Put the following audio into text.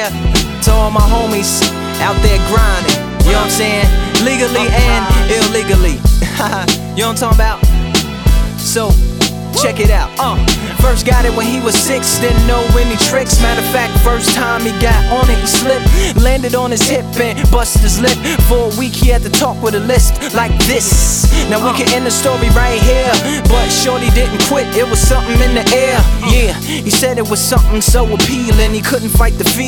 out to all my homies out there grinding. You know what I'm saying? Legally and illegally. You know what I'm talking about? So, check it out. First got it when he was 6, didn't know any tricks. Matter of fact, first time he got on it, he slipped, landed on his hip and busted his lip. For a week he had to talk with a lisp like this. Now we can end the story right here, but shorty didn't quit, it was something in the air. Yeah, he said it was something so appealing, he couldn't fight the fear.